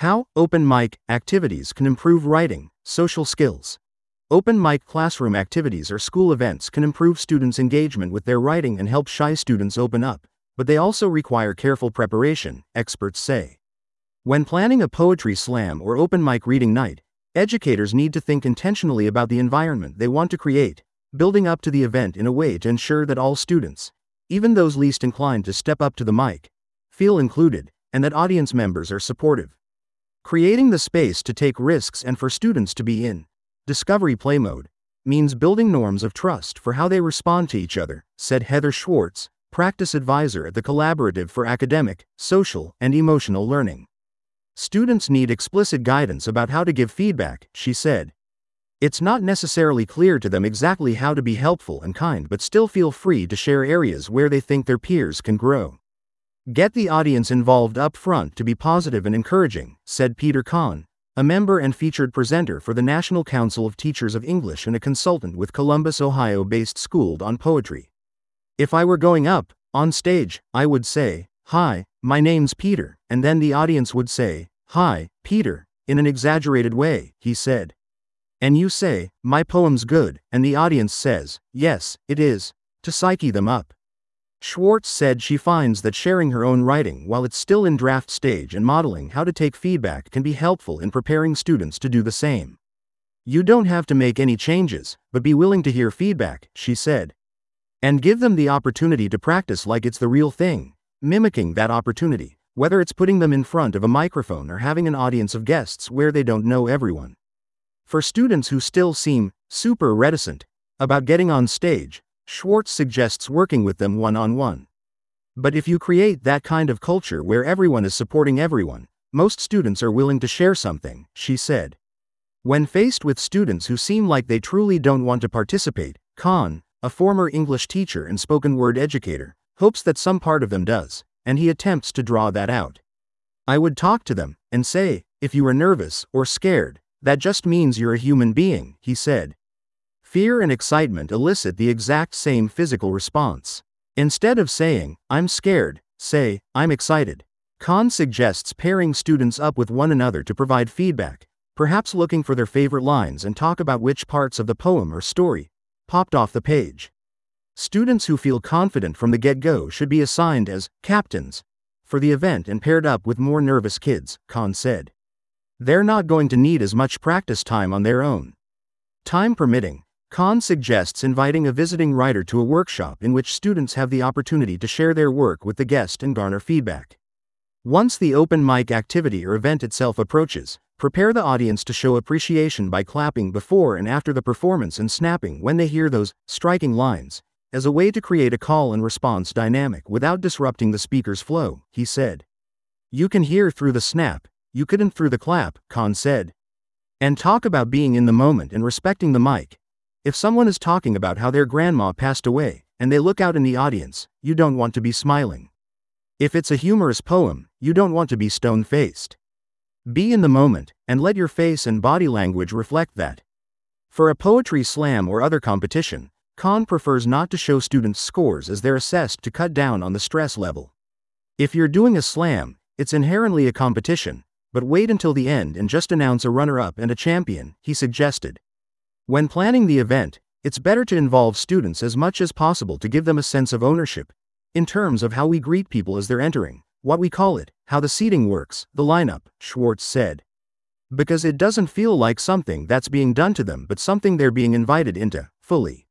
How open mic activities can improve writing, social skills. Open mic classroom activities or school events can improve students' engagement with their writing and help shy students open up, but they also require careful preparation, experts say. When planning a poetry slam or open mic reading night, educators need to think intentionally about the environment they want to create, building up to the event in a way to ensure that all students, even those least inclined to step up to the mic, feel included, and that audience members are supportive. Creating the space to take risks and for students to be in discovery play mode means building norms of trust for how they respond to each other, said Heather Schwartz, practice advisor at the Collaborative for Academic, Social, and Emotional Learning. Students need explicit guidance about how to give feedback, she said. It's not necessarily clear to them exactly how to be helpful and kind, but still feel free to share areas where they think their peers can grow. Get the audience involved up front to be positive and encouraging, said Peter Kahn, a member and featured presenter for the National Council of Teachers of English and a consultant with Columbus, Ohio-based Schooled on Poetry. If I were going up on stage, I would say, "Hi, my name's Peter," and then the audience would say, "Hi, Peter," in an exaggerated way, he said. And you say, "My poem's good," and the audience says, "Yes, it is," to psyche them up. Schwartz said she finds that sharing her own writing while it's still in draft stage and modeling how to take feedback can be helpful in preparing students to do the same. You don't have to make any changes, but be willing to hear feedback, she said. And give them the opportunity to practice like it's the real thing, mimicking that opportunity, whether it's putting them in front of a microphone or having an audience of guests where they don't know everyone. For students who still seem super reticent about getting on stage, Schwartz suggests working with them one-on-one. But if you create that kind of culture where everyone is supporting everyone, most students are willing to share something, she said. When faced with students who seem like they truly don't want to participate, Kahn, a former English teacher and spoken word educator, hopes that some part of them does, and he attempts to draw that out. I would talk to them and say, "If you are nervous or scared, that just means you're a human being," he said. Fear and excitement elicit the exact same physical response. Instead of saying, "I'm scared," say, "I'm excited." Kahn suggests pairing students up with one another to provide feedback, perhaps looking for their favorite lines and talk about which parts of the poem or story popped off the page. Students who feel confident from the get-go should be assigned as captains for the event and paired up with more nervous kids, Kahn said. They're not going to need as much practice time on their own. Time permitting, Kahn suggests inviting a visiting writer to a workshop in which students have the opportunity to share their work with the guest and garner feedback. Once the open mic activity or event itself approaches, prepare the audience to show appreciation by clapping before and after the performance and snapping when they hear those striking lines, as a way to create a call and response dynamic without disrupting the speaker's flow, he said. You can hear through the snap, you couldn't through the clap, Kahn said. And talk about being in the moment and respecting the mic. If someone is talking about how their grandma passed away, and they look out in the audience, you don't want to be smiling. If it's a humorous poem, you don't want to be stone-faced. Be in the moment, and let your face and body language reflect that. For a poetry slam or other competition, Kahn prefers not to show students scores as they're assessed to cut down on the stress level. If you're doing a slam, it's inherently a competition, but wait until the end and just announce a runner-up and a champion, he suggested. When planning the event, it's better to involve students as much as possible to give them a sense of ownership, in terms of how we greet people as they're entering, what we call it, how the seating works, the lineup, Schwartz said. Because it doesn't feel like something that's being done to them but something they're being invited into, fully.